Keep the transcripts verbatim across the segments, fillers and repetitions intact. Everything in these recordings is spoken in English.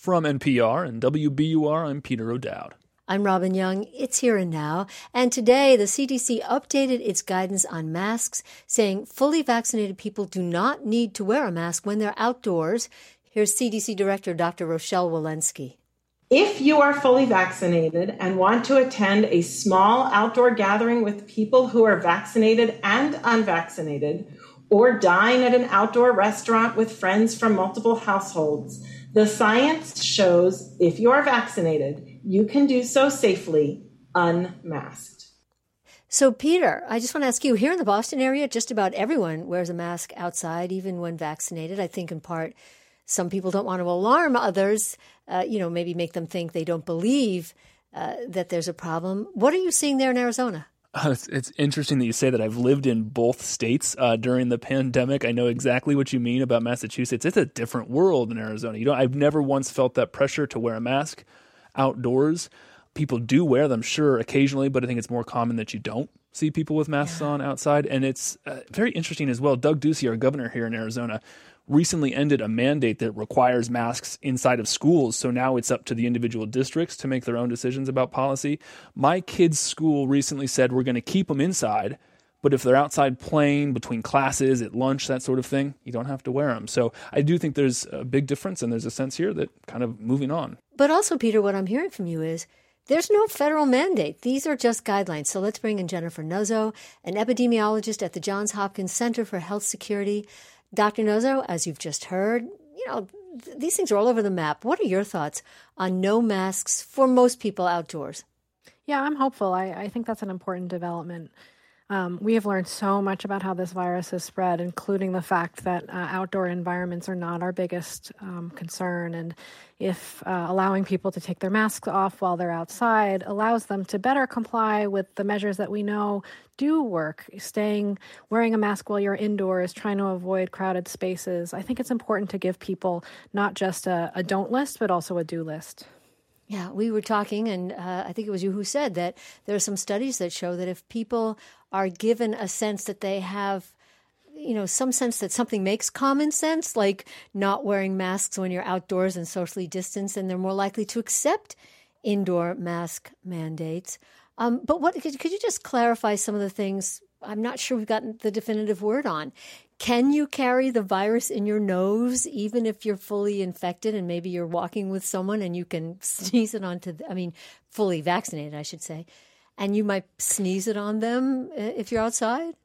From N P R and W B U R, I'm Peter O'Dowd. I'm Robin Young. It's Here and Now. And today, the C D C updated its guidance on masks, saying fully vaccinated people do not need to wear a mask when they're outdoors. Here's C D C Director Doctor Rochelle Walensky. If you are fully vaccinated and want to attend a small outdoor gathering with people who are vaccinated and unvaccinated, or dine at an outdoor restaurant with friends from multiple households, the science shows if you are vaccinated, you can do so safely, unmasked. So, Peter, I just want to ask you, here in the Boston area, just about everyone wears a mask outside, even when vaccinated. I think in part, some people don't want to alarm others, uh, you know, maybe make them think they don't believe uh, that there's a problem. What are you seeing there in Arizona? Uh, it's, it's interesting that you say that. I've lived in both states uh, during the pandemic. I know exactly what you mean about Massachusetts. It's a different world in Arizona. You know, I've never once felt that pressure to wear a mask outdoors. People do wear them, sure, occasionally, but I think it's more common that you don't see people with masks yeah. on outside. And it's uh, very interesting as well. Doug Ducey, our governor here in Arizona, recently ended a mandate that requires masks inside of schools. So now it's up to the individual districts to make their own decisions about policy. My kids' school recently said we're going to keep them inside, but if they're outside playing between classes, at lunch, that sort of thing, you don't have to wear them. So I do think there's a big difference, and there's a sense here that kind of moving on. But also, Peter, what I'm hearing from you is there's no federal mandate. These are just guidelines. So let's bring in Jennifer Nuzzo, an epidemiologist at the Johns Hopkins Center for Health Security. Doctor Nuzzo, as you've just heard, you know, th- these things are all over the map. What are your thoughts on no masks for most people outdoors? Yeah, I'm hopeful. I, I think that's an important development. Um, we have learned so much about how this virus has spread, including the fact that uh, outdoor environments are not our biggest um, concern. And if uh, allowing people to take their masks off while they're outside allows them to better comply with the measures that we know do work, staying, wearing a mask while you're indoors, trying to avoid crowded spaces, I think it's important to give people not just a, a don't list, but also a do list. Yeah, we were talking, and uh, I think it was you who said that there are some studies that show that if people are given a sense that they have, you know, some sense that something makes common sense, like not wearing masks when you're outdoors and socially distanced, then they're more likely to accept indoor mask mandates. Um, but what could, could you just clarify some of the things I'm not sure we've gotten the definitive word on? Can you carry the virus in your nose even if you're fully infected and maybe you're walking with someone and you can sneeze it onto, the, I mean, fully vaccinated, I should say, and you might sneeze it on them if you're outside?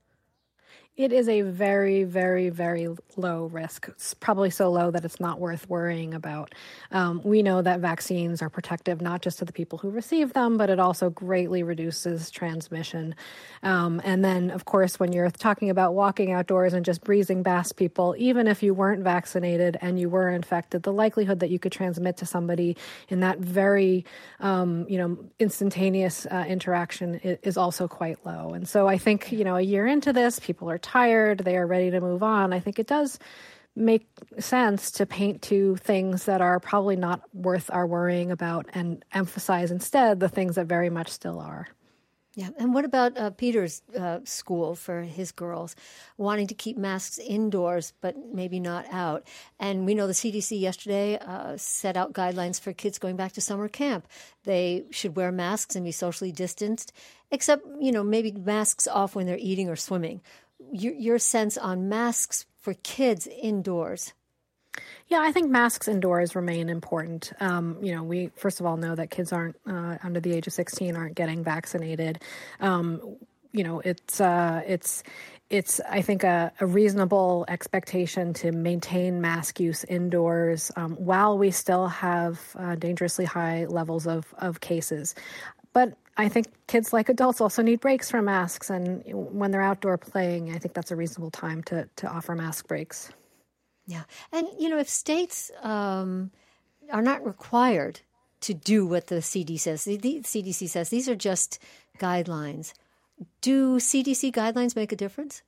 It is a very, very, very low risk. It's probably so low that it's not worth worrying about. Um, we know that vaccines are protective not just to the people who receive them, but it also greatly reduces transmission. Um, and then, of course, when you're talking about walking outdoors and just breezing past people, even if you weren't vaccinated and you were infected, the likelihood that you could transmit to somebody in that very, um, you know, instantaneous uh, interaction is also quite low. And so I think, you know, a year into this, people are tired, they are ready to move on. I think it does make sense to paint to things that are probably not worth our worrying about and emphasize instead the things that very much still are. Yeah. And what about uh, Peter's uh, school for his girls wanting to keep masks indoors, but maybe not out? And we know the C D C yesterday uh, set out guidelines for kids going back to summer camp. They should wear masks and be socially distanced, except, you know, maybe masks off when they're eating or swimming. Your, your sense on masks for kids indoors? Yeah, I think masks indoors remain important. Um, you know, we first of all know that kids aren't uh, under the age of sixteen aren't getting vaccinated. Um, you know, it's uh, it's it's I think a, a reasonable expectation to maintain mask use indoors um, while we still have uh, dangerously high levels of of cases. But I think kids, like adults, also need breaks from masks. And when they're outdoor playing, I think that's a reasonable time to, to offer mask breaks. Yeah. And, you know, if states um, are not required to do what the C D C says, the, the C D C says these are just guidelines, do C D C guidelines make a difference?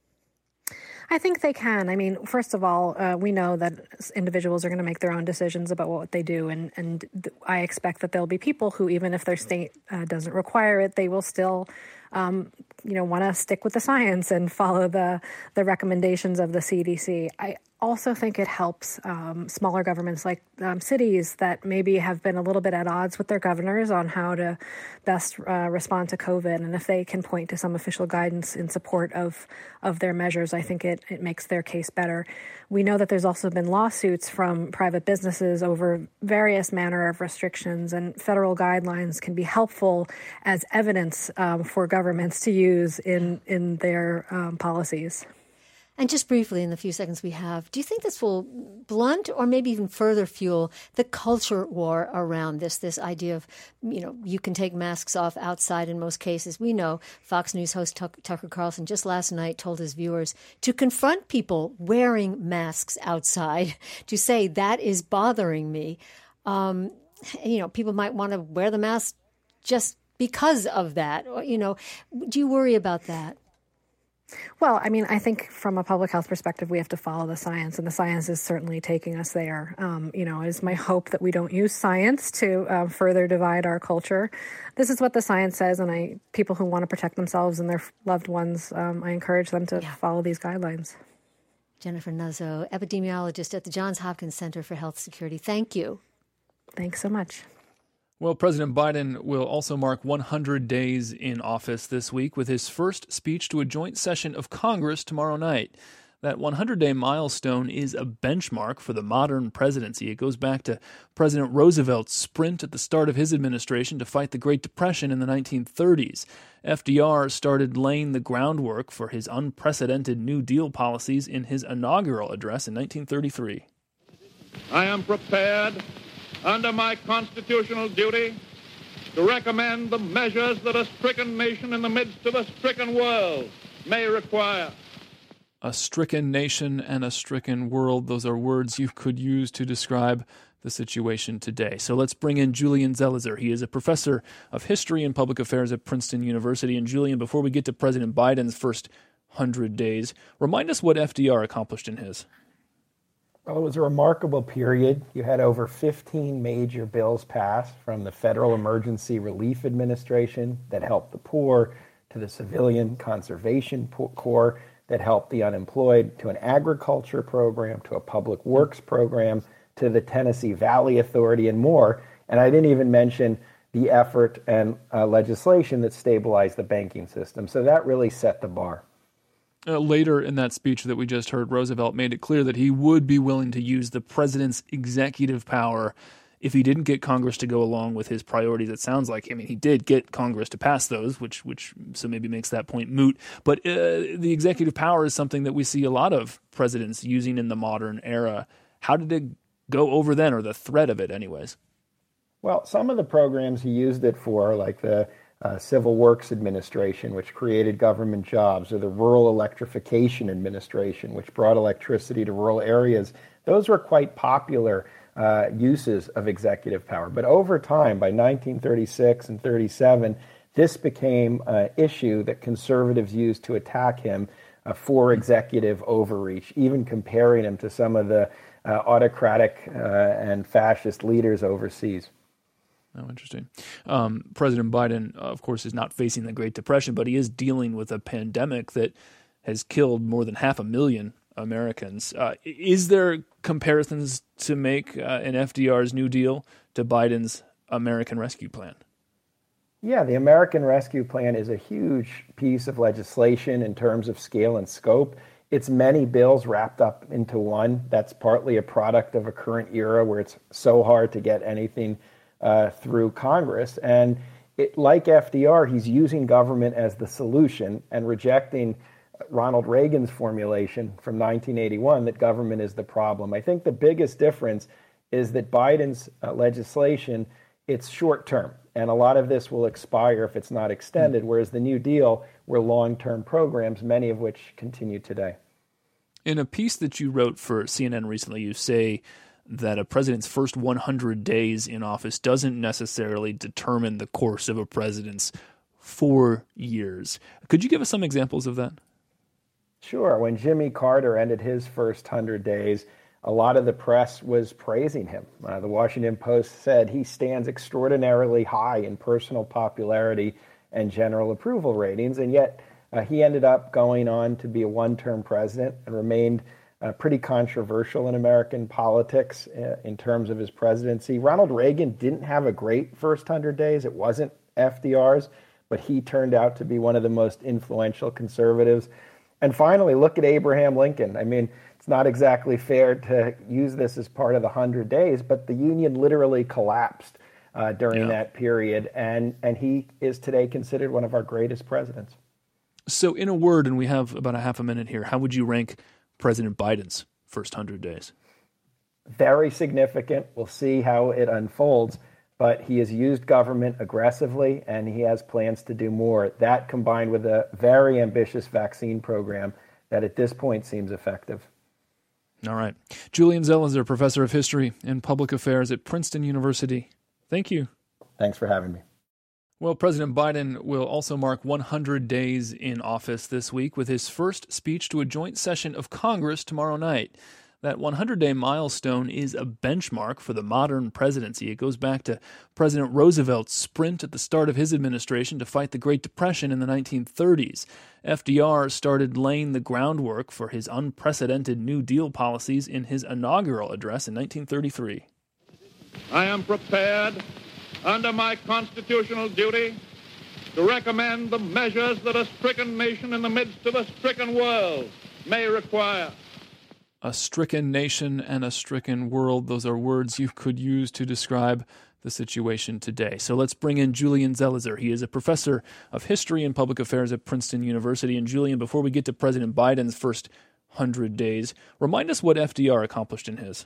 I think they can. I mean, first of all, uh, we know that individuals are going to make their own decisions about what they do. And, and th- I expect that there'll be people who, even if their state uh, doesn't require it, they will still um, you know, want to stick with the science and follow the the recommendations of the C D C. I also think it helps um, smaller governments like um, cities that maybe have been a little bit at odds with their governors on how to best uh, respond to COVID. And if they can point to some official guidance in support of, of their measures, I think it, it makes their case better. We know that there's also been lawsuits from private businesses over various manner of restrictions, and federal guidelines can be helpful as evidence um, for governments to use in, in their um, policies. And just briefly, in the few seconds we have, do you think this will blunt or maybe even further fuel the culture war around this, this idea of, you know, you can take masks off outside in most cases? We know Fox News host Tuck, Tucker Carlson just last night told his viewers to confront people wearing masks outside, to say that is bothering me. Um, you know, people might want to wear the mask just because of that. You know, do you worry about that? Well, I mean, I think from a public health perspective, we have to follow the science, and the science is certainly taking us there. Um, you know, it's my hope that we don't use science to uh, further divide our culture. This is what the science says, and I people who want to protect themselves and their loved ones, um, I encourage them to yeah. follow these guidelines. Jennifer Nuzzo, epidemiologist at the Johns Hopkins Center for Health Security. Thank you. Thanks so much. Well, President Biden will also mark one hundred days in office this week with his first speech to a joint session of Congress tomorrow night. That one hundred day milestone is a benchmark for the modern presidency. It goes back to President Roosevelt's sprint at the start of his administration to fight the Great Depression in the nineteen thirties. F D R started laying the groundwork for his unprecedented New Deal policies in his inaugural address in nineteen thirty-three. I am prepared, under my constitutional duty, to recommend the measures that a stricken nation in the midst of a stricken world may require. A stricken nation and a stricken world, those are words you could use to describe the situation today. So let's bring in Julian Zelizer. He is a professor of history and public affairs at Princeton University. And Julian, before we get to President Biden's first one hundred days, remind us what F D R accomplished in his. Well, it was a remarkable period. You had over fifteen major bills passed, from the Federal Emergency Relief Administration that helped the poor, to the Civilian Conservation Corps that helped the unemployed, to an agriculture program, to a public works program, to the Tennessee Valley Authority, and more. And I didn't even mention the effort and uh, legislation that stabilized the banking system. So that really set the bar. Uh, later in that speech that we just heard, Roosevelt made it clear that he would be willing to use the president's executive power if he didn't get Congress to go along with his priorities. It sounds like, I mean, he did get Congress to pass those, which which so maybe makes that point moot. But uh, the executive power is something that we see a lot of presidents using in the modern era. How did it go over then, or the threat of it anyways? Well, some of the programs he used it for, like the Uh, Civil Works Administration, which created government jobs, or the Rural Electrification Administration, which brought electricity to rural areas. Those were quite popular uh, uses of executive power. But over time, by nineteen thirty-six and thirty-seven, this became an issue that conservatives used to attack him uh, for executive overreach, even comparing him to some of the uh, autocratic uh, and fascist leaders overseas. Oh, interesting. Um, President Biden, of course, is not facing the Great Depression, but he is dealing with a pandemic that has killed more than half a million Americans. Uh, is there comparisons to make uh, in F D R's New Deal to Biden's American Rescue Plan? Yeah, the American Rescue Plan is a huge piece of legislation in terms of scale and scope. It's many bills wrapped up into one. That's partly a product of a current era where it's so hard to get anything Uh, through Congress. And it, like F D R, he's using government as the solution and rejecting Ronald Reagan's formulation from nineteen eighty-one that government is the problem. I think the biggest difference is that Biden's uh, legislation, it's short term, and a lot of this will expire if it's not extended, whereas the New Deal were long-term programs, many of which continue today. In a piece that you wrote for C N N recently, you say that a president's first one hundred days in office doesn't necessarily determine the course of a president's four years. Could you give us some examples of that? Sure. When Jimmy Carter ended his first one hundred days, a lot of the press was praising him. Uh, the Washington Post said he stands extraordinarily high in personal popularity and general approval ratings. And yet uh, he ended up going on to be a one-term president and remained uh, pretty controversial in American politics uh, in terms of his presidency. Ronald Reagan didn't have a great first hundred days. It wasn't F D R's, but he turned out to be one of the most influential conservatives. And finally, look at Abraham Lincoln. I mean, it's not exactly fair to use this as part of the hundred days, but the Union literally collapsed uh, during yeah. that period, and, and he is today considered one of our greatest presidents. So in a word, and we have about a half a minute here, how would you rank President Biden's first hundred days? Very significant. We'll see how it unfolds, but he has used government aggressively, and he has plans to do more. That combined with a very ambitious vaccine program that at this point seems effective. All right. Julian Zelizer, professor of history and public affairs at Princeton University. Thank you. Thanks for having me. Well, President Biden will also mark one hundred days in office this week with his first speech to a joint session of Congress tomorrow night. That one hundred day milestone is a benchmark for the modern presidency. It goes back to President Roosevelt's sprint at the start of his administration to fight the Great Depression in the nineteen thirties. F D R started laying the groundwork for his unprecedented New Deal policies in his inaugural address in nineteen thirty-three. I am prepared, under my constitutional duty, to recommend the measures that a stricken nation in the midst of a stricken world may require. A stricken nation and a stricken world, those are words you could use to describe the situation today. So let's bring in Julian Zelizer. He is a professor of history and public affairs at Princeton University. And Julian, before we get to President Biden's first hundred days, remind us what F D R accomplished in his.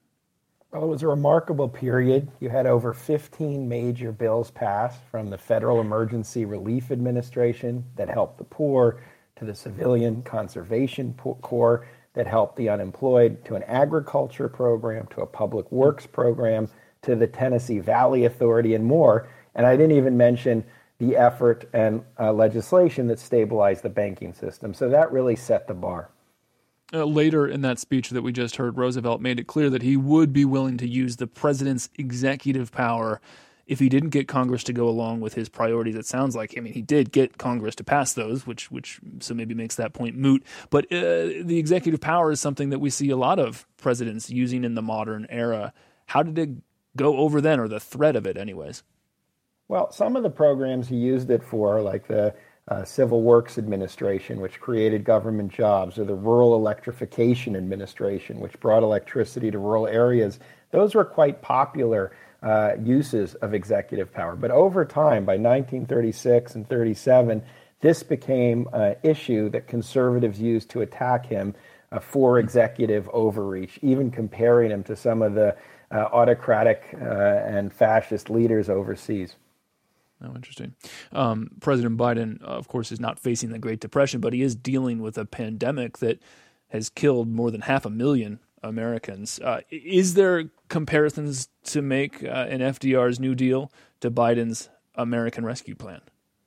Well, it was a remarkable period. You had over fifteen major bills passed, from the Federal Emergency Relief Administration that helped the poor, to the Civilian Conservation Corps that helped the unemployed, to an agriculture program, to a public works program, to the Tennessee Valley Authority, and more. And I didn't even mention the effort and uh, legislation that stabilized the banking system. So that really set the bar. Uh, later in that speech that we just heard, Roosevelt made it clear that he would be willing to use the president's executive power if he didn't get Congress to go along with his priorities. It sounds like, I mean, he did get Congress to pass those, which which so maybe makes that point moot. But uh, the executive power is something that we see a lot of presidents using in the modern era. How did it go over then, or the threat of it anyways? Well, some of the programs he used it for, like the uh, Civil Works Administration, which created government jobs, or the Rural Electrification Administration, which brought electricity to rural areas, those were quite popular Uh, uses of executive power. But over time, by nineteen thirty-six and thirty-seven, this became an issue that conservatives used to attack him uh, for executive overreach, even comparing him to some of the uh, autocratic uh, and fascist leaders overseas. Oh, interesting. Um, President Biden, of course, is not facing the Great Depression, but he is dealing with a pandemic that has killed more than half a million Americans. Uh, is there comparisons to make uh, in F D R's New Deal to Biden's American Rescue Plan?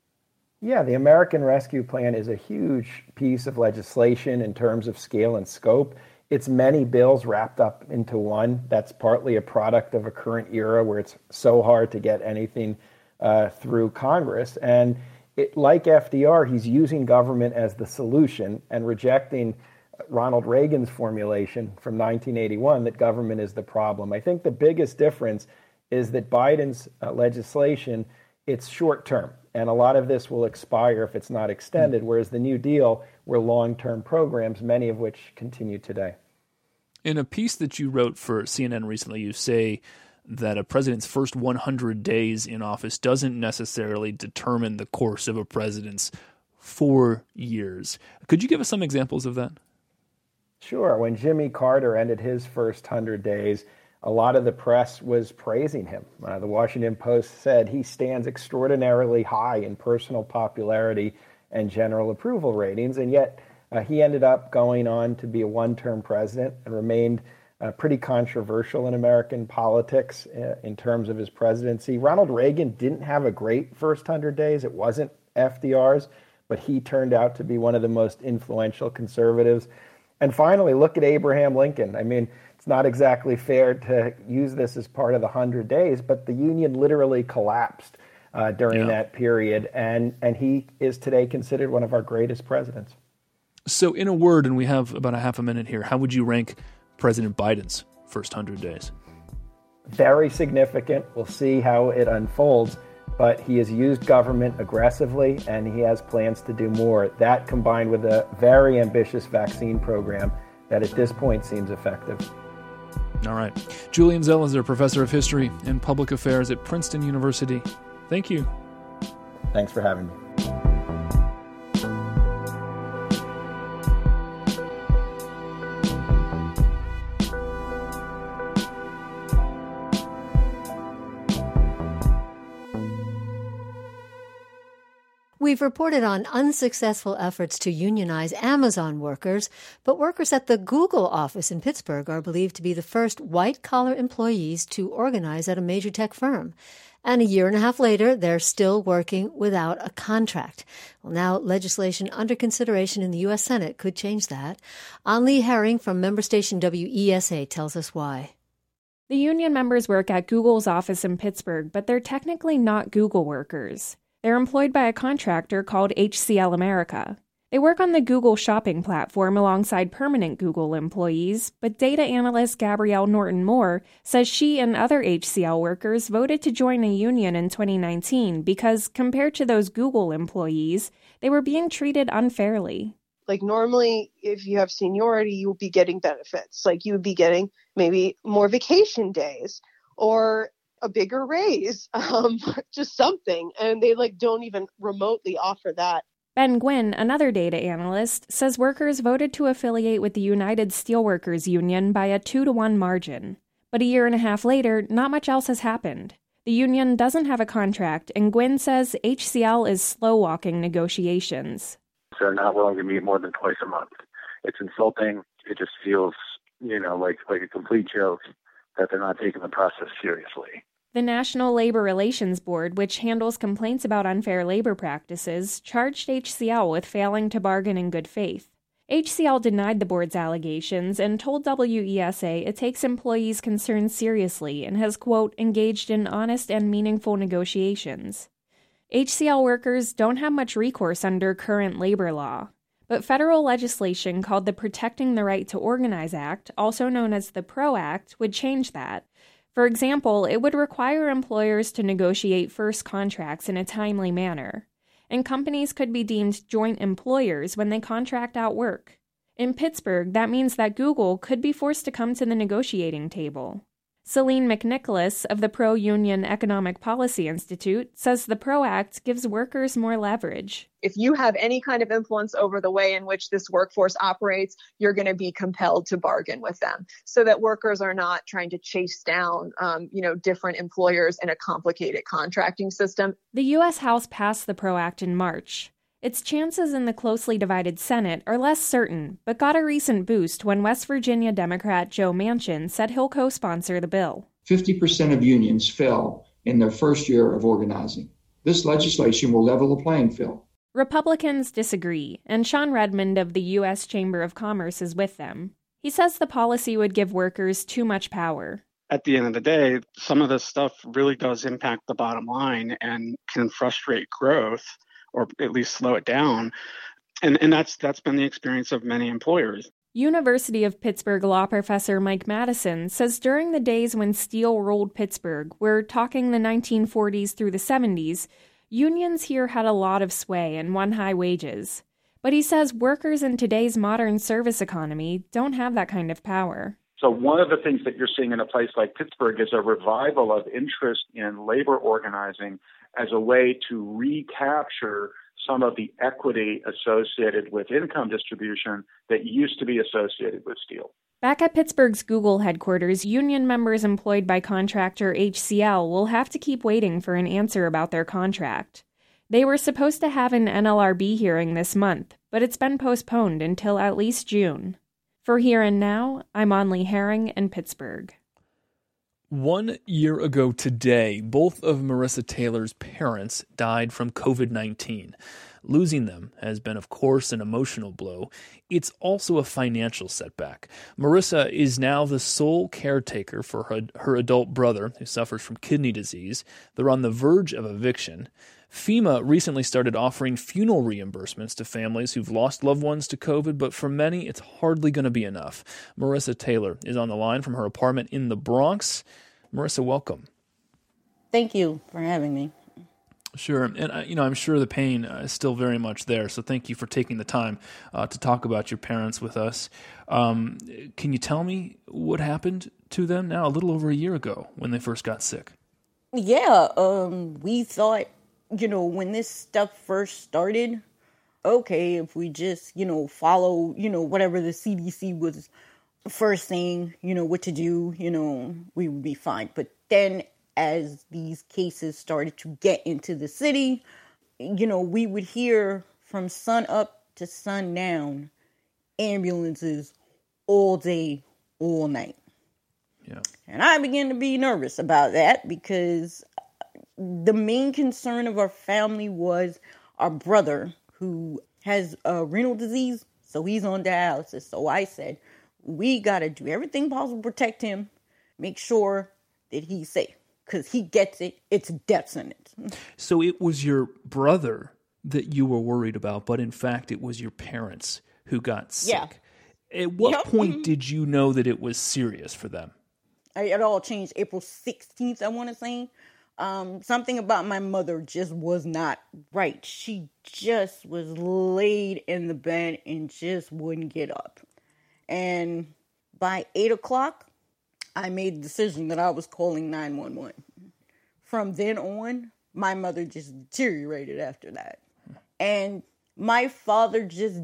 Yeah, the American Rescue Plan is a huge piece of legislation in terms of scale and scope. It's many bills wrapped up into one. That's partly a product of a current era where it's so hard to get anything uh, through Congress. And it, like F D R, he's using government as the solution and rejecting Ronald Reagan's formulation from nineteen eighty-one that government is the problem. I think the biggest difference is that Biden's uh, legislation, it's short term, and a lot of this will expire if it's not extended, whereas the New Deal were long-term programs, many of which continue today. In a piece that you wrote for C N N recently, you say that a president's first one hundred days in office doesn't necessarily determine the course of a president's four years. Could you give us some examples of that? Sure. When Jimmy Carter ended his first one hundred days, a lot of the press was praising him. Uh, the Washington Post said he stands extraordinarily high in personal popularity and general approval ratings, and yet uh, he ended up going on to be a one-term president and remained uh, pretty controversial in American politics uh, in terms of his presidency. Ronald Reagan didn't have a great first one hundred days. It wasn't F D R's, but he turned out to be one of the most influential conservatives. And finally, look at Abraham Lincoln. I mean, it's not exactly fair to use this as part of the hundred days, but the Union literally collapsed uh, during Yeah. that period. And, and he is today considered one of our greatest presidents. So in a word, and we have about a half a minute here, how would you rank President Biden's first one hundred days? Very significant. We'll see how it unfolds. But he has used government aggressively, and he has plans to do more. That combined with a very ambitious vaccine program that at this point seems effective. All right. Julian Zelizer, professor of history and public affairs at Princeton University. Thank you. Thanks for having me. We've reported on unsuccessful efforts to unionize Amazon workers, but workers at the Google office in Pittsburgh are believed to be the first white-collar employees to organize at a major tech firm. And a year and a half later, they're still working without a contract. Well, now legislation under consideration in the U S Senate could change that. Ann-Lee Herring from member station W E S A tells us why. The union members work at Google's office in Pittsburgh, but they're technically not Google workers. They're employed by a contractor called H C L America. They work on the Google shopping platform alongside permanent Google employees, but data analyst Gabrielle Norton-Moore says she and other H C L workers voted to join a union in twenty nineteen because, compared to those Google employees, they were being treated unfairly. Like normally, if you have seniority, you would be getting benefits. Like you would be getting maybe more vacation days or a bigger raise, um, just something. And they like don't even remotely offer that. Ben Gwynn, another data analyst, says workers voted to affiliate with the United Steelworkers Union by a two to one margin. But a year and a half later, not much else has happened. The union doesn't have a contract, and Gwynn says H C L is slow-walking negotiations. They're not willing to meet more than twice a month. It's insulting. It just feels, you know, like like a complete joke that they're not taking the process seriously. The National Labor Relations Board, which handles complaints about unfair labor practices, charged H C L with failing to bargain in good faith. H C L denied the board's allegations and told W E S A it takes employees' concerns seriously and has, quote, engaged in honest and meaningful negotiations. H C L workers don't have much recourse under current labor law, but federal legislation called the Protecting the Right to Organize Act, also known as the PRO Act, would change that. For example, it would require employers to negotiate first contracts in a timely manner, and companies could be deemed joint employers when they contract out work. In Pittsburgh, that means that Google could be forced to come to the negotiating table. Celine McNicholas of the Pro-Union Economic Policy Institute says the PRO Act gives workers more leverage. If you have any kind of influence over the way in which this workforce operates, you're going to be compelled to bargain with them so that workers are not trying to chase down, um, you know, different employers in a complicated contracting system. The U S House passed the PRO Act in March. Its chances in the closely divided Senate are less certain, but got a recent boost when West Virginia Democrat Joe Manchin said he'll co-sponsor the bill. fifty percent of unions fell in their first year of organizing. This legislation will level the playing field. Republicans disagree, and Sean Redmond of the U S Chamber of Commerce is with them. He says the policy would give workers too much power. At the end of the day, some of this stuff really does impact the bottom line and can frustrate growth, or at least slow it down. And and that's that's been the experience of many employers. University of Pittsburgh law professor Mike Madison says during the days when steel ruled Pittsburgh, we're talking the nineteen forties through the seventies, unions here had a lot of sway and won high wages. But he says workers in today's modern service economy don't have that kind of power. So one of the things that you're seeing in a place like Pittsburgh is a revival of interest in labor organizing as a way to recapture some of the equity associated with income distribution that used to be associated with steel. Back at Pittsburgh's Google headquarters, union members employed by contractor H C L will have to keep waiting for an answer about their contract. They were supposed to have an N L R B hearing this month, but it's been postponed until at least June. For Here and Now, I'm Ann-Lee Herring in Pittsburgh. One year ago today, both of Marissa Taylor's parents died from covid nineteen. Losing them has been, of course, an emotional blow. It's also a financial setback. Marissa is now the sole caretaker for her, her adult brother, who suffers from kidney disease. They're on the verge of eviction. FEMA recently started offering funeral reimbursements to families who've lost loved ones to COVID, but for many, it's hardly going to be enough. Marissa Taylor is on the line from her apartment in the Bronx. Marissa, welcome. Thank you for having me. Sure. And, uh, you know, I'm sure the pain uh, is still very much there. So thank you for taking the time uh, to talk about your parents with us. Um, can you tell me what happened to them now a little over a year ago when they first got sick? Yeah, um, we thought, you know, when this stuff first started, okay, if we just, you know, follow, you know, whatever the C D C was first saying, you know, what to do, you know, we would be fine. But then as these cases started to get into the city, you know, we would hear from sun up to sundown ambulances all day, all night. Yeah. And I began to be nervous about that because the main concern of our family was our brother who has uh, renal disease, so he's on dialysis. So I said, we got to do everything possible to protect him, make sure that he's safe. Because he gets it, it's a death sentence. So it was your brother that you were worried about, but in fact it was your parents who got sick. Yeah. At what Yep. point did you know that it was serious for them? It all changed April sixteenth, I want to say. Um, something about my mother just was not right. She just was laid in the bed and just wouldn't get up. And by eight o'clock, I made the decision that I was calling nine one one. From then on, my mother just deteriorated after that. And my father just,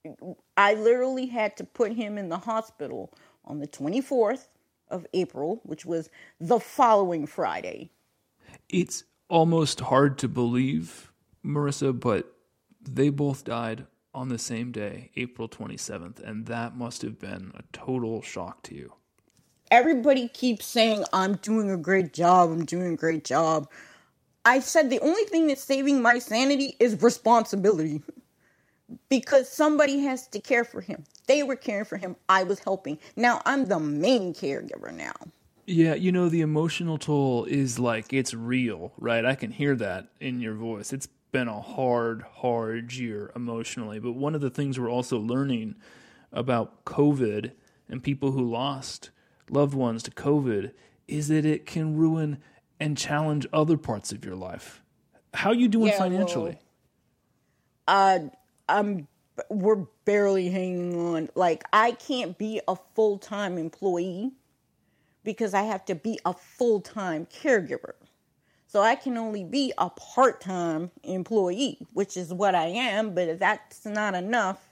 I literally had to put him in the hospital on the twenty-fourth of April, which was the following Friday. It's almost hard to believe, Marissa, but they both died on the same day, April twenty-seventh, and that must have been a total shock to you. Everybody keeps saying, I'm doing a great job, I'm doing a great job. I said the only thing that's saving my sanity is responsibility. Because somebody has to care for him. They were caring for him, I was helping. Now I'm the main caregiver now. Yeah, you know, the emotional toll is like, it's real, right? I can hear that in your voice. It's been a hard, hard year emotionally. But one of the things we're also learning about COVID and people who lost loved ones to COVID is that it can ruin and challenge other parts of your life. How are you doing yeah, financially? Well, uh, I'm, we're barely hanging on. Like, I can't be a full-time employee because I have to be a full-time caregiver. So I can only be a part-time employee, which is what I am, but that's not enough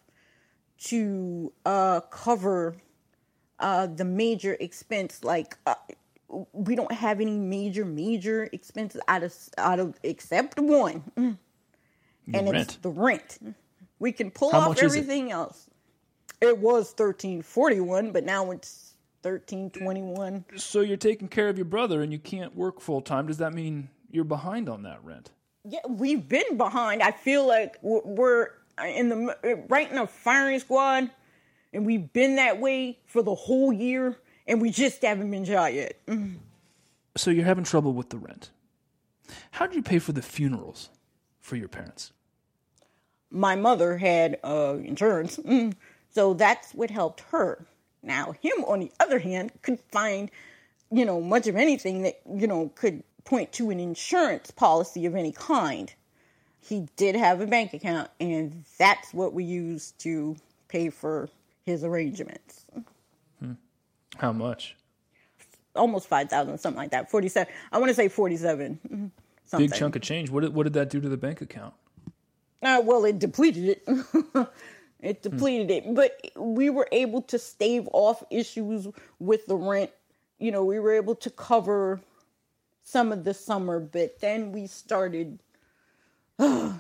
to uh, cover uh, the major expense. Like, uh, we don't have any major, major expenses out of, out of except one. The and rent. It's the rent. We can pull How off much is it? everything else. It was thirteen forty-one, but now it's thirteen twenty-one. So you're taking care of your brother and you can't work full time. Does that mean you're behind on that rent? Yeah, we've been behind. I feel like we're- we're in the right in a firing squad, and we've been that way for the whole year, and we just haven't been shot yet. Mm. So you're having trouble with the rent. How did you pay for the funerals for your parents? My mother had uh, insurance, mm, so that's what helped her. Now, him, on the other hand, could find, you know, much of anything that, you know, could point to an insurance policy of any kind. He did have a bank account, and that's what we used to pay for his arrangements. Hmm. How much? Almost five thousand, something like that. forty-seven. I want to say forty-seven. mm, Something. Big chunk of change. What did, what did that do to the bank account? Uh, well, it depleted it. It depleted it. But we were able to stave off issues with the rent. You know, we were able to cover some of the summer, but then we started, Yeah.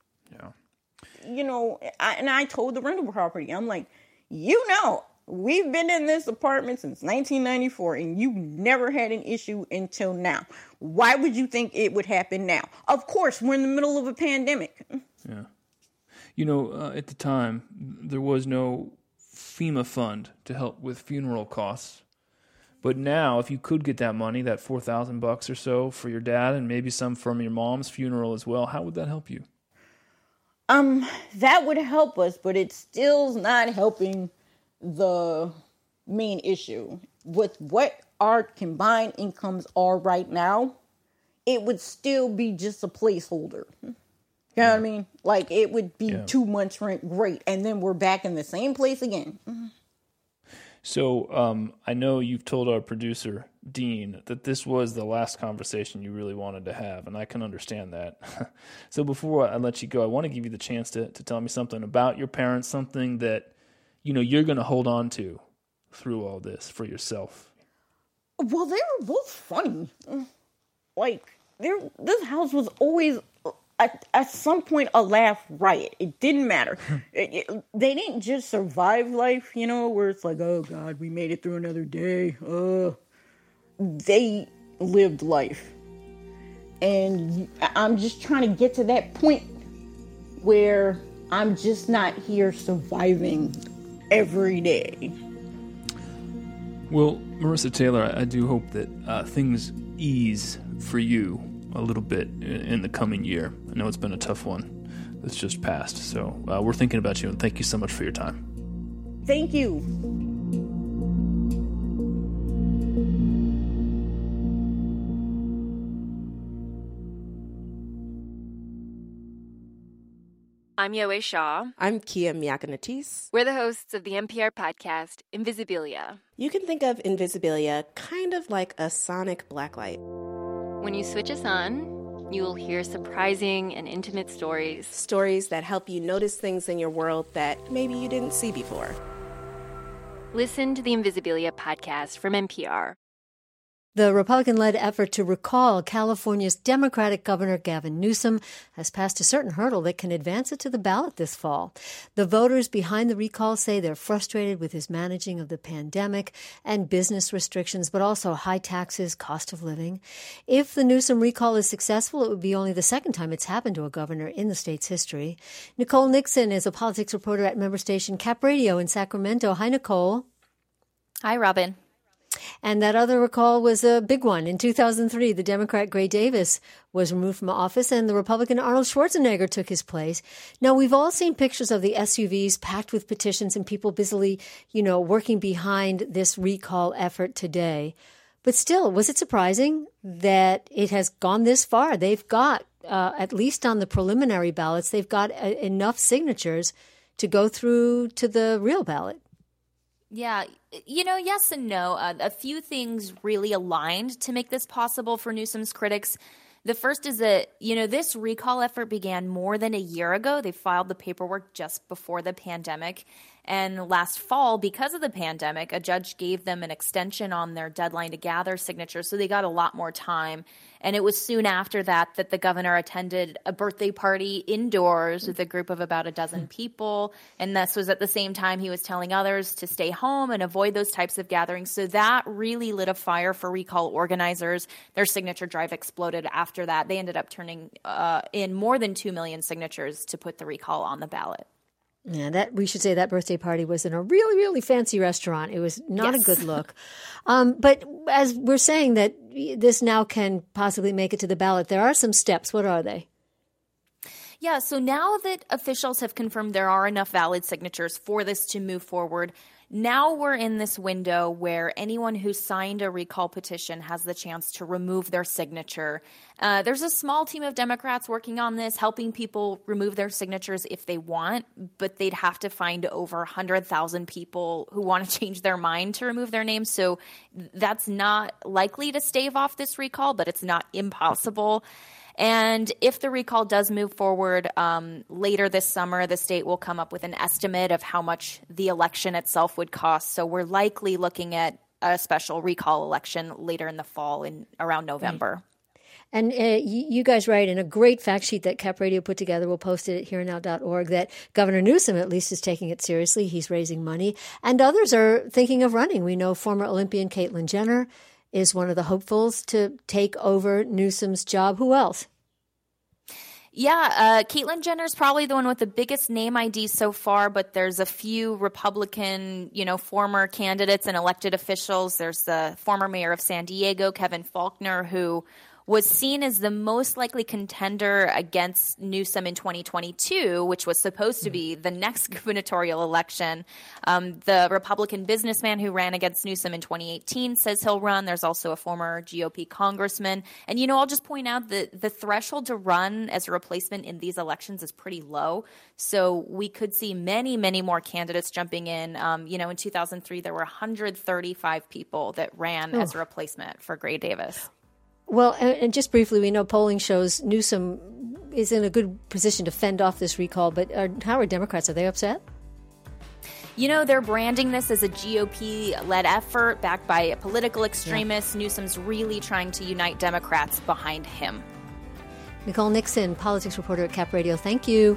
you know, I, and I told the rental property, I'm like, you know, we've been in this apartment since nineteen ninety-four, and you never had an issue until now. Why would you think it would happen now? Of course, we're in the middle of a pandemic. Yeah. You know, uh, at the time, there was no FEMA fund to help with funeral costs. But now, if you could get that money, that four thousand bucks or so for your dad and maybe some from your mom's funeral as well, how would that help you? Um, that would help us, but it still's not helping the main issue. With what our combined incomes are right now, it would still be just a placeholder. You know yeah. what I mean? Like, it would be yeah. two months rent, great, and then we're back in the same place again. So um, I know you've told our producer, Dean, that this was the last conversation you really wanted to have, and I can understand that. So before I let you go, I want to give you the chance to, to tell me something about your parents, something that, you know, you're going to hold on to through all this for yourself. Well, they were both funny. Like, this house was always... At, at some point, a laugh riot. It didn't matter. it, it, they didn't just survive life, you know, where it's like, oh, God, we made it through another day. Uh, they lived life. And I'm just trying to get to that point where I'm just not here surviving every day. Well, Marissa Taylor, I, I do hope that uh, things ease for you a little bit in the coming year. I know it's been a tough one that's just passed. So uh, we're thinking about you, and thank you so much for your time. Thank you. I'm Yowei Shaw. I'm Kia Miakanatis. We're the hosts of the N P R podcast, Invisibilia. You can think of Invisibilia kind of like a sonic blacklight. When you switch us on, you will hear surprising and intimate stories. Stories that help you notice things in your world that maybe you didn't see before. Listen to the Invisibilia podcast from N P R. The Republican-led effort to recall California's Democratic Governor Gavin Newsom has passed a certain hurdle that can advance it to the ballot this fall. The voters behind the recall say they're frustrated with his managing of the pandemic and business restrictions, but also high taxes, cost of living. If the Newsom recall is successful, it would be only the second time it's happened to a governor in the state's history. Nicole Nixon is a politics reporter at member station Cap Radio in Sacramento. Hi, Nicole. Hi, Robin. And that other recall was a big one. In two thousand three, the Democrat Gray Davis was removed from office and the Republican Arnold Schwarzenegger took his place. Now, we've all seen pictures of the S U Vs packed with petitions and people busily, you know, working behind this recall effort today. But still, was it surprising that it has gone this far? They've got, uh, at least on the preliminary ballots, they've got uh, enough signatures to go through to the real ballot. Yeah, you know, yes and no. Uh, a few things really aligned to make this possible for Newsom's critics. The first is that, you know, this recall effort began more than a year ago. They filed the paperwork just before the pandemic. And last fall, because of the pandemic, a judge gave them an extension on their deadline to gather signatures, so they got a lot more time. And it was soon after that that the governor attended a birthday party indoors with a group of about a dozen people. And this was at the same time he was telling others to stay home and avoid those types of gatherings. So that really lit a fire for recall organizers. Their signature drive exploded after that. They ended up turning uh, in more than two million signatures to put the recall on the ballot. Yeah, that we should say that birthday party was in a really, really fancy restaurant. It was not yes. a good look. Um, but as we're saying that this now can possibly make it to the ballot, there are some steps. What are they? Yeah, so now that officials have confirmed there are enough valid signatures for this to move forward, now we're in this window where anyone who signed a recall petition has the chance to remove their signature. Uh, there's a small team of Democrats working on this, helping people remove their signatures if they want, but they'd have to find over one hundred thousand people who want to change their mind to remove their names. So that's not likely to stave off this recall, but it's not impossible. And if the recall does move forward um, later this summer, the state will come up with an estimate of how much the election itself would cost. So we're likely looking at a special recall election later in the fall in around November. And uh, you guys write in a great fact sheet that Cap Radio put together. We'll post it at here now dot org that Governor Newsom at least is taking it seriously. He's raising money. And others are thinking of running. We know former Olympian Caitlyn Jenner is one of the hopefuls to take over Newsom's job. Who else? Yeah, uh, Caitlyn Jenner's probably the one with the biggest name I D so far, but there's a few Republican, you know, former candidates and elected officials. There's the former mayor of San Diego, Kevin Faulconer, who was seen as the most likely contender against Newsom in twenty twenty-two, which was supposed to be the next gubernatorial election. Um, the Republican businessman who ran against Newsom in twenty eighteen says he'll run. There's also a former G O P congressman. And, you know, I'll just point out that the threshold to run as a replacement in these elections is pretty low. So we could see many, many more candidates jumping in. Um, you know, in two thousand three, there were one hundred thirty-five people that ran oh. as a replacement for Gray Davis. Well, and just briefly, we know polling shows Newsom is in a good position to fend off this recall, but are, how are Democrats? Are they upset? You know, they're branding this as a G O P-led effort backed by political extremists. Yeah. Newsom's really trying to unite Democrats behind him. Nicole Nixon, politics reporter at Cap Radio, thank you.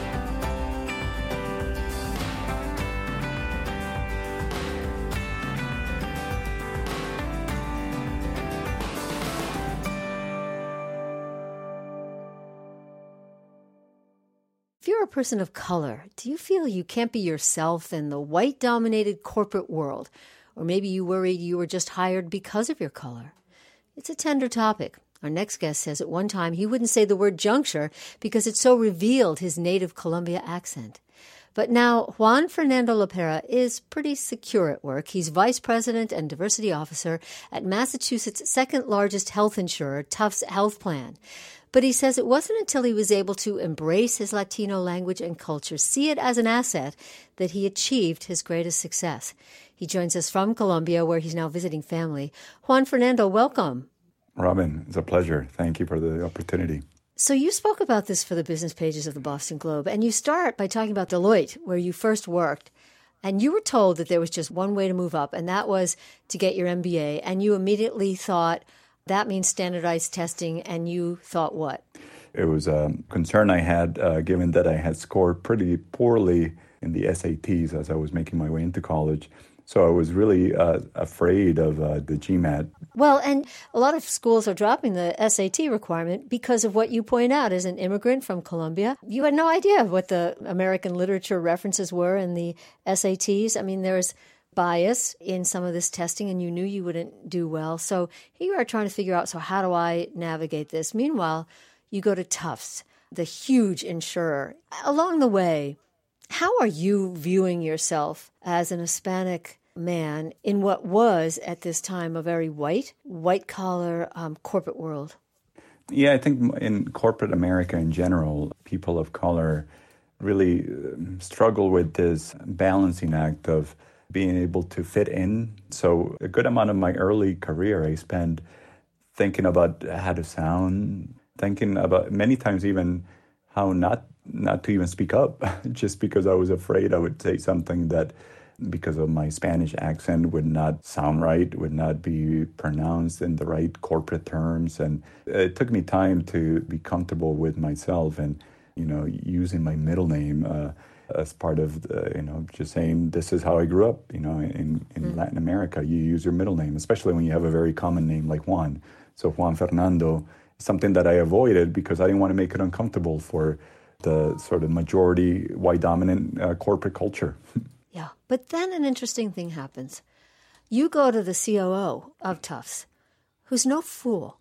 If you're a person of color, do you feel you can't be yourself in the white-dominated corporate world? Or maybe you worried you were just hired because of your color? It's a tender topic. Our next guest says at one time he wouldn't say the word juncture because it so revealed his native Colombia accent. But now Juan Fernando Lopera is pretty secure at work. He's vice president and diversity officer at Massachusetts' second-largest health insurer, Tufts Health Plan. But he says it wasn't until he was able to embrace his Latino language and culture, see it as an asset, that he achieved his greatest success. He joins us from Colombia, where he's now visiting family. Juan Fernando, welcome. Robin, it's a pleasure. Thank you for the opportunity. So you spoke about this for the business pages of the Boston Globe, and you start by talking about Deloitte, where you first worked. And you were told that there was just one way to move up, and that was to get your M B A. And you immediately thought, that means standardized testing, and you thought what? It was a concern I had, uh, given that I had scored pretty poorly in the S A Ts as I was making my way into college. So I was really uh, afraid of uh, the GMAT. Well, and a lot of schools are dropping the S A T requirement because of what you point out. As an immigrant from Colombia, you had no idea what the American literature references were in the S A Ts. I mean, there's bias in some of this testing, and you knew you wouldn't do well. So here you are trying to figure out, so how do I navigate this? Meanwhile, you go to Tufts, the huge insurer. Along the way, how are you viewing yourself as an Hispanic man in what was, at this time, a very white, white-collar um, corporate world? Yeah, I think in corporate America in general, people of color really struggle with this balancing act of being able to fit in. So a good amount of my early career I spent thinking about how to sound, thinking about many times even how not not to even speak up, just because I was afraid I would say something that, because of my Spanish accent, would not sound right, would not be pronounced in the right corporate terms. And it took me time to be comfortable with myself and, you know, using my middle name uh, as part of, the, you know, just saying, this is how I grew up, you know, in, in mm. Latin America. You use your middle name, especially when you have a very common name like Juan. So Juan Fernando, something that I avoided because I didn't want to make it uncomfortable for the sort of majority white dominant uh, corporate culture. Yeah, but then an interesting thing happens. You go to the C O O of Tufts, who's no fool,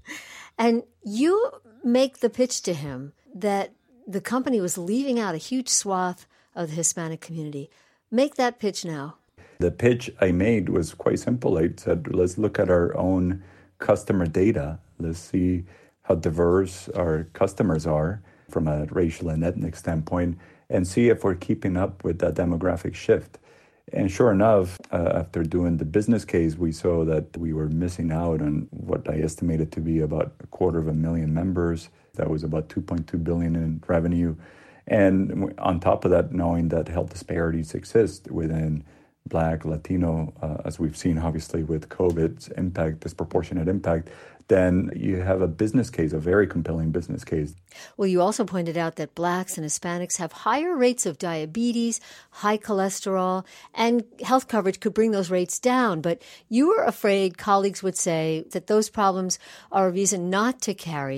and you make the pitch to him that the company was leaving out a huge swath of the Hispanic community. Make that pitch now. The pitch I made was quite simple. I said, let's look at our own customer data. Let's see how diverse our customers are from a racial and ethnic standpoint, and see if we're keeping up with that demographic shift. And sure enough, uh, after doing the business case, we saw that we were missing out on what I estimated to be about a quarter of a million members. That was about two point two billion dollars in revenue. And on top of that, knowing that health disparities exist within Black, Latino, uh, as we've seen obviously with COVID's impact, disproportionate impact, then you have a business case, a very compelling business case. Well, you also pointed out that Blacks and Hispanics have higher rates of diabetes, high cholesterol, and health coverage could bring those rates down. But you were afraid colleagues would say that those problems are a reason not to carry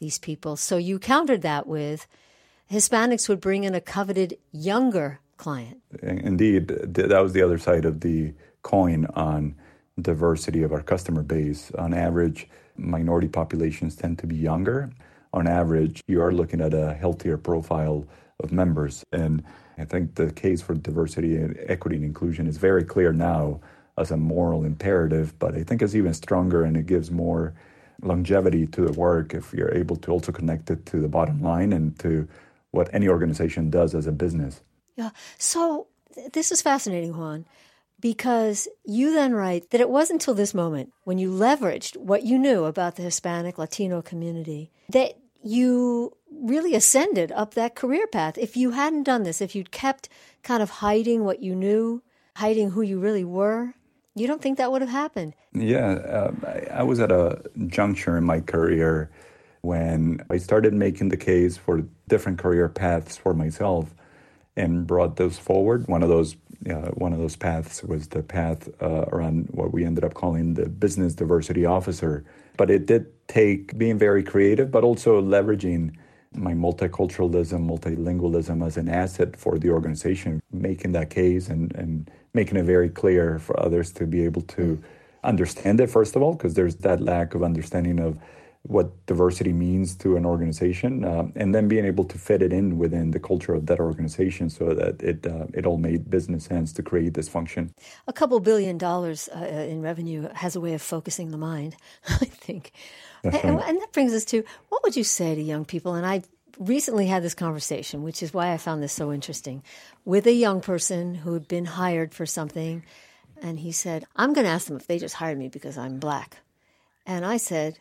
these people. So you countered that with Hispanics would bring in a coveted younger client. Indeed, that was the other side of the coin on diversity of our customer base. On average, minority populations tend to be younger. On average, you are looking at a healthier profile of members. And I think the case for diversity, and equity, and inclusion is very clear now as a moral imperative, but I think it's even stronger, and it gives more longevity to the work if you're able to also connect it to the bottom line and to what any organization does as a business. Yeah. So th- this is fascinating, Juan, because you then write that it wasn't until this moment when you leveraged what you knew about the Hispanic Latino community that you really ascended up that career path. If you hadn't done this, if you'd kept kind of hiding what you knew, hiding who you really were, you don't think that would have happened? Yeah, uh, I, I was at a juncture in my career when I started making the case for different career paths for myself and brought those forward. One of those uh, one of those paths was the path uh, around what we ended up calling the business diversity officer. But it did take being very creative, but also leveraging my multiculturalism, multilingualism as an asset for the organization, making that case and, and making it very clear for others to be able to understand it, first of all, because there's that lack of understanding of what diversity means to an organization, uh, and then being able to fit it in within the culture of that organization so that it uh, it all made business sense to create this function. A couple billion dollars uh, in revenue has a way of focusing the mind, I think. And, right. and that brings us to, what would you say to young people? And I recently had this conversation, which is why I found this so interesting, with a young person who had been hired for something, and he said, I'm going to ask them if they just hired me because I'm black. And I said,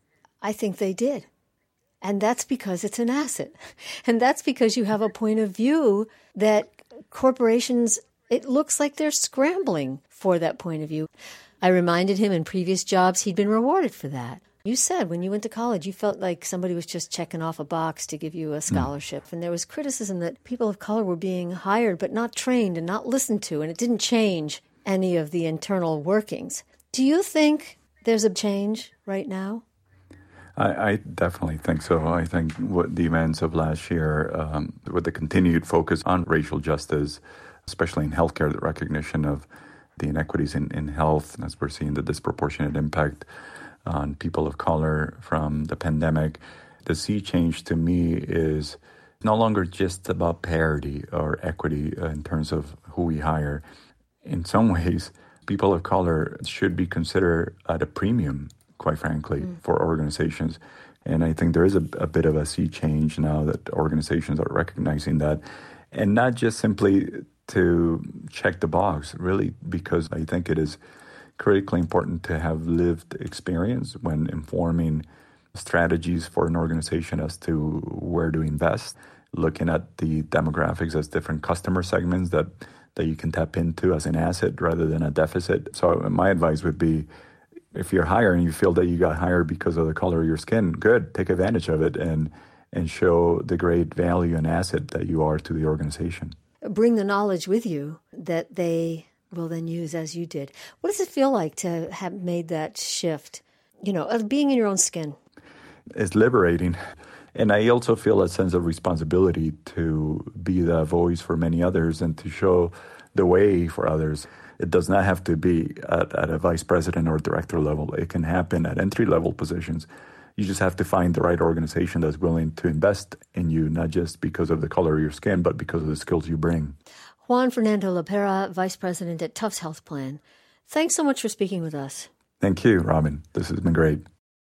I think they did. And that's because it's an asset. And that's because you have a point of view that corporations, it looks like they're scrambling for that point of view. I reminded him in previous jobs he'd been rewarded for that. You said when you went to college, you felt like somebody was just checking off a box to give you a scholarship. Mm. And there was criticism that people of color were being hired but not trained and not listened to, and it didn't change any of the internal workings. Do you think there's a change right now? I, I definitely think so. I think what the events of last year, um, with the continued focus on racial justice, especially in healthcare, the recognition of the inequities in, in health, as we're seeing the disproportionate impact on people of color from the pandemic, the sea change to me is no longer just about parity or equity uh, in terms of who we hire. In some ways, people of color should be considered at a premium, quite frankly, mm. for organizations. And I think there is a, a bit of a sea change now that organizations are recognizing that. And not just simply to check the box, really, because I think it is critically important to have lived experience when informing strategies for an organization as to where to invest, looking at the demographics as different customer segments that, that you can tap into as an asset rather than a deficit. So my advice would be, if you're hiring, you feel that you got hired because of the color of your skin, good, take advantage of it and and show the great value and asset that you are to the organization. Bring the knowledge with you that they will then use as you did. What does it feel like to have made that shift, you know, of being in your own skin? It's liberating. And I also feel a sense of responsibility to be the voice for many others and to show the way for others. It does not have to be at, at a vice president or director level. It can happen at entry-level positions. You just have to find the right organization that's willing to invest in you, not just because of the color of your skin, but because of the skills you bring. Juan Fernando Lopera, Vice President at Tufts Health Plan. Thanks so much for speaking with us. Thank you, Robin. This has been great.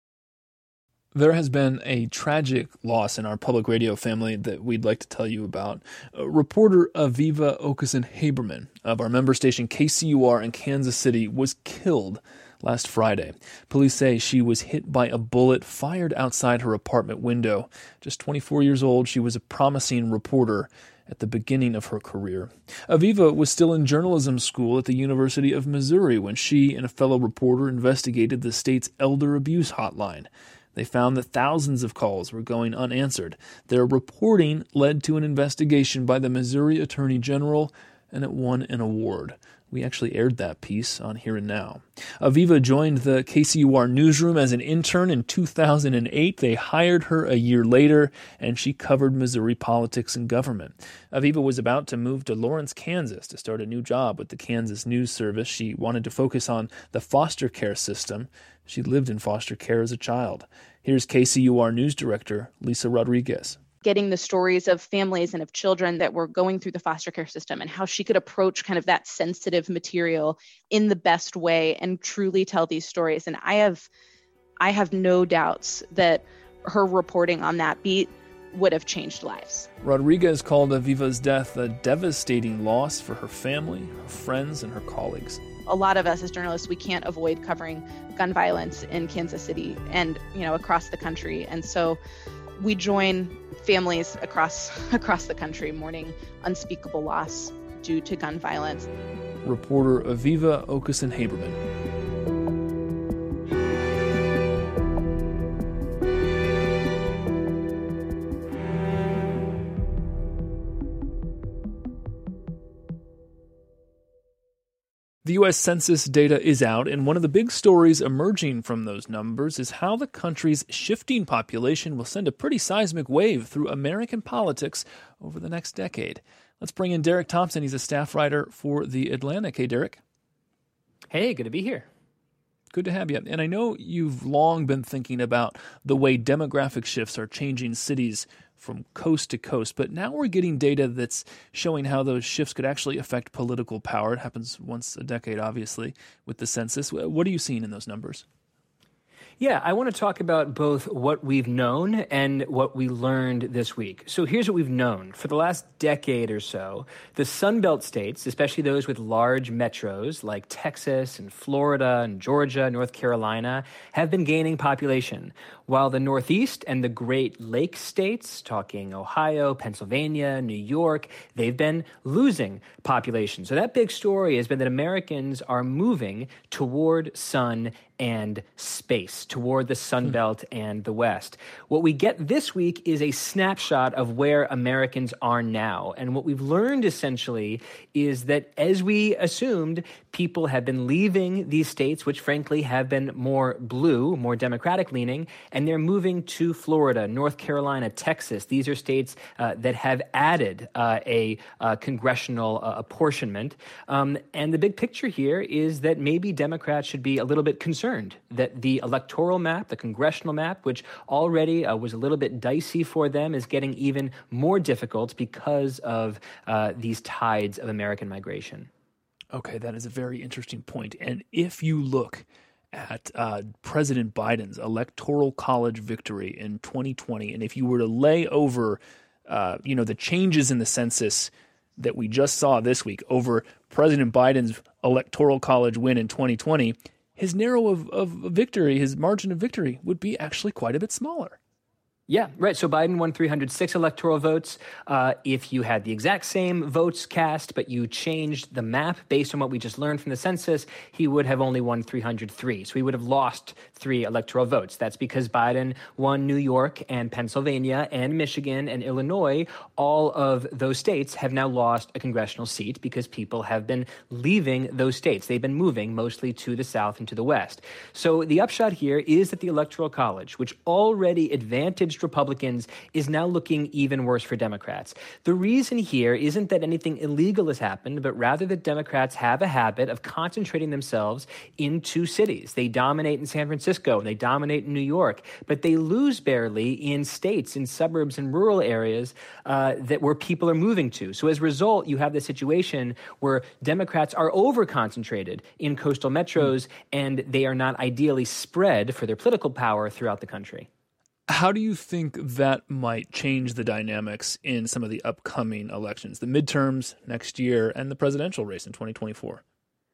There has been a tragic loss in our public radio family that we'd like to tell you about. Uh, reporter Aviva Okeson-Haberman of our member station K C U R in Kansas City was killed last Friday. Police say she was hit by a bullet fired outside her apartment window. Just twenty-four years old, she was a promising reporter at the beginning of her career. Aviva was still in journalism school at the University of Missouri when she and a fellow reporter investigated the state's elder abuse hotline. They found that thousands of calls were going unanswered. Their reporting led to an investigation by the Missouri Attorney General, and it won an award. We actually aired that piece on Here and Now. Aviva joined the K C U R newsroom as an intern in two thousand eight. They hired her a year later, and she covered Missouri politics and government. Aviva was about to move to Lawrence, Kansas to start a new job with the Kansas News Service. She wanted to focus on the foster care system. She lived in foster care as a child. Here's K C U R News Director Lisa Rodriguez. Getting the stories of families and of children that were going through the foster care system and how she could approach kind of that sensitive material in the best way and truly tell these stories. And I have, I have no doubts that her reporting on that beat would have changed lives. Rodriguez called Aviva's death a devastating loss for her family, her friends, and her colleagues. A lot of us as journalists, we can't avoid covering gun violence in Kansas City and, you know, across the country. And so we join families across across the country mourning unspeakable loss due to gun violence. Reporter Aviva Okeson-Haberman. The U S Census data is out, and one of the big stories emerging from those numbers is how the country's shifting population will send a pretty seismic wave through American politics over the next decade. Let's bring in Derek Thompson. He's a staff writer for The Atlantic. Hey, Derek. Hey, good to be here. Good to have you. And I know you've long been thinking about the way demographic shifts are changing cities from coast to coast, but now we're getting data that's showing how those shifts could actually affect political power. It happens once a decade, obviously, with the census. What are you seeing in those numbers? Yeah, I want to talk about both what we've known and what we learned this week. So here's what we've known. For the last decade or so, the Sunbelt states, especially those with large metros like Texas and Florida and Georgia, North Carolina, have been gaining population, while the Northeast and the Great Lakes states, talking Ohio, Pennsylvania, New York, they've been losing population. So that big story has been that Americans are moving toward sun and space, toward the Sun Belt and the West. What we get this week is a snapshot of where Americans are now. And what we've learned essentially is that, as we assumed, people have been leaving these states, which frankly have been more blue, more Democratic leaning, and they're moving to Florida, North Carolina, Texas. These are states uh, that have added uh, a uh, congressional uh, apportionment. Um, and the big picture here is that maybe Democrats should be a little bit concerned that the electoral map, the congressional map, which already uh, was a little bit dicey for them, is getting even more difficult because of uh, these tides of American migration. Okay, that is a very interesting point. And if you look at uh, President Biden's electoral college victory in twenty twenty, and if you were to lay over, uh, you know, the changes in the census that we just saw this week over President Biden's electoral college win in twenty twenty, his narrow of, of victory, his margin of victory would be actually quite a bit smaller. Yeah, right. So Biden won three hundred six electoral votes. Uh, if you had the exact same votes cast, but you changed the map based on what we just learned from the census, he would have only won three hundred three. So he would have lost three electoral votes. That's because Biden won New York and Pennsylvania and Michigan and Illinois. All of those states have now lost a congressional seat because people have been leaving those states. They've been moving mostly to the South and to the West. So the upshot here is that the Electoral College, which already advantaged Republicans, is now looking even worse for Democrats. The reason here isn't that anything illegal has happened, but rather that Democrats have a habit of concentrating themselves into cities. They dominate in San Francisco, and they dominate in New York, but they lose barely in states, in suburbs and rural areas uh, that where people are moving to. So as a result, you have this situation where Democrats are over-concentrated in coastal metros, and they are not ideally spread for their political power throughout the country. How do you think that might change the dynamics in some of the upcoming elections, the midterms next year and the presidential race in twenty twenty-four?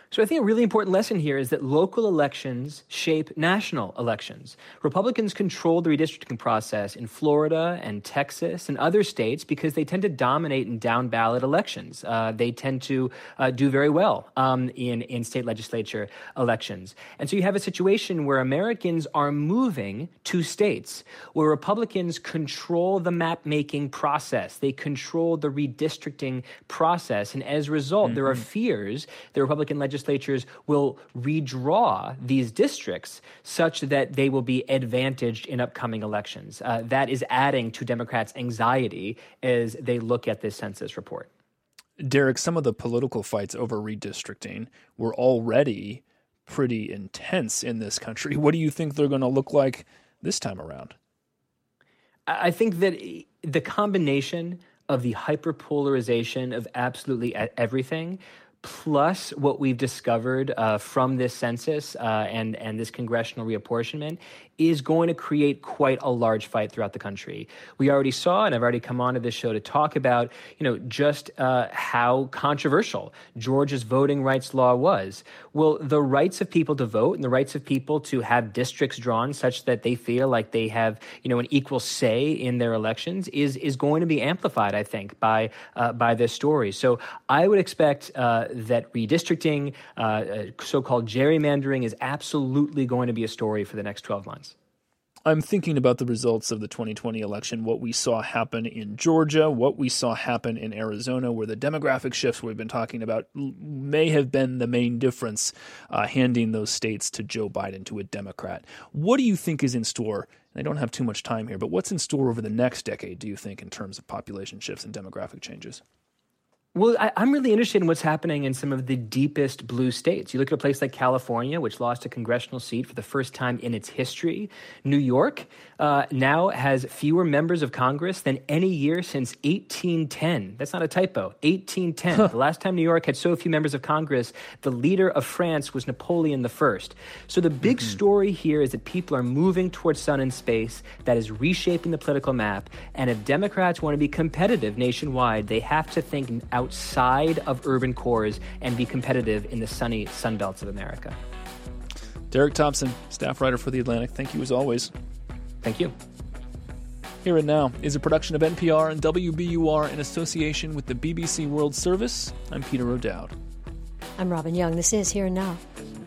So I think a really important lesson here is that local elections shape national elections. Republicans control the redistricting process in Florida and Texas and other states because they tend to dominate in down-ballot elections. Uh, they tend to uh, do very well um, in, in state legislature elections. And so you have a situation where Americans are moving to states where Republicans control the map-making process. They control the redistricting process. And as a result, mm-hmm. there are fears that Republican legislators legislatures will redraw these districts such that they will be advantaged in upcoming elections. Uh, that is adding to Democrats' anxiety as they look at this census report. Derek, some of the political fights over redistricting were already pretty intense in this country. What do you think they're going to look like this time around? I think that the combination of the hyperpolarization of absolutely everything plus what we've discovered uh, from this census uh, and, and this congressional reapportionment is going to create quite a large fight throughout the country. We already saw, and I've already come onto this show to talk about, you know, just uh, how controversial Georgia's voting rights law was. Well, the rights of people to vote and the rights of people to have districts drawn such that they feel like they have, you know, an equal say in their elections is is going to be amplified, I think, by uh, by this story. So I would expect uh, that redistricting, uh, so-called gerrymandering, is absolutely going to be a story for the next twelve months. I'm thinking about the results of the twenty twenty election, what we saw happen in Georgia, what we saw happen in Arizona, where the demographic shifts we've been talking about may have been the main difference, uh, handing those states to Joe Biden, to a Democrat. What do you think is in store? And I don't have too much time here, but what's in store over the next decade, do you think, in terms of population shifts and demographic changes? Well, I, I'm really interested in what's happening in some of the deepest blue states. You look at a place like California, which lost a congressional seat for the first time in its history. New York uh, now has fewer members of Congress than any year since eighteen ten. That's not a typo, eighteen ten. Huh. The last time New York had so few members of Congress, the leader of France was Napoleon the First. So the big mm-hmm. story here is that people are moving towards sun and space. That is reshaping the political map. And if Democrats want to be competitive nationwide, they have to think out outside of urban cores and be competitive in the sunny sunbelts of America. Derek Thompson, staff writer for The Atlantic, thank you as always. Thank you. Here and Now is a production of N P R and W B U R in association with the B B C World Service. I'm Peter O'Dowd. I'm Robin Young. This is Here and Now.